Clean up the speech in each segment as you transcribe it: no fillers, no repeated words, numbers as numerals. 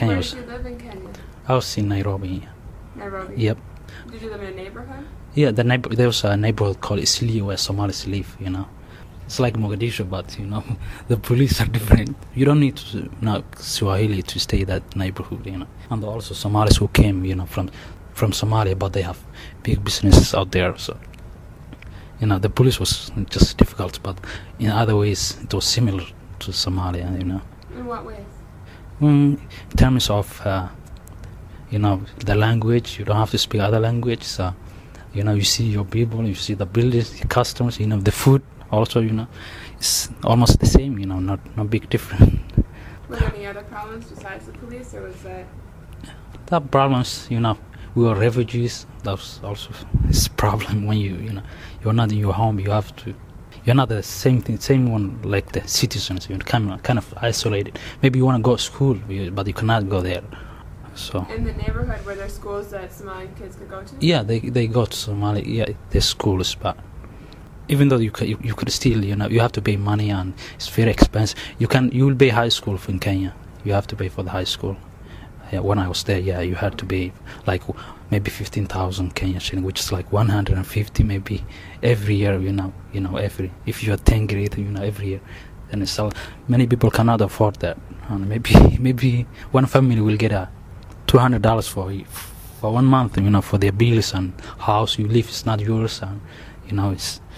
Kenya Where was, did you live in Kenya? I was in Nairobi. Nairobi? Yep. Did you live in a neighborhood? Yeah, there was a neighborhood called Isli where Somalis live, you know. It's like Mogadishu, but, you know, the police are different. You don't need to know Swahili to stay that neighborhood, you know. And also Somalis who came, you know, from Somalia, but they have big businesses out there, so... You know, the police was just difficult, but in other ways it was similar to Somalia, you know. In what ways? In terms of, you know, the language, you don't have to speak other language. So, you know, you see your people, you see the buildings, the customers, you know, the food also, you know, it's almost the same, you know, not big difference. Were there any other problems besides the police, or was that... The problems, you know, we were refugees. That was also a problem when you know, you're not in your home, you're not the same one like the citizens. You're kind of isolated. Maybe you want to go to school, but you cannot go there. So in the neighborhood, were there schools that Somali kids could go to? yeah, they go to Somalia. Yeah, there's schools, but even though you could still, you know, you have to pay money and it's very expensive. You will pay high school in Kenya. You have to pay for the high school. Yeah, when I was there, yeah, you had to pay like maybe 15,000 Kenyan shilling, which is like 150 maybe every year. You know, if you are 10th grade, you know, every year. And it's many people cannot afford that. And maybe one family will get $200 for 1 month. You know, for their bills and house you live is not yours, and you know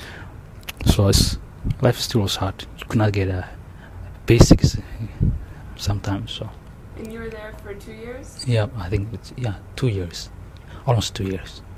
life still was hard. You could not get basics sometimes. So. And you were there for 2 years? Yeah, I think 2 years, almost 2 years.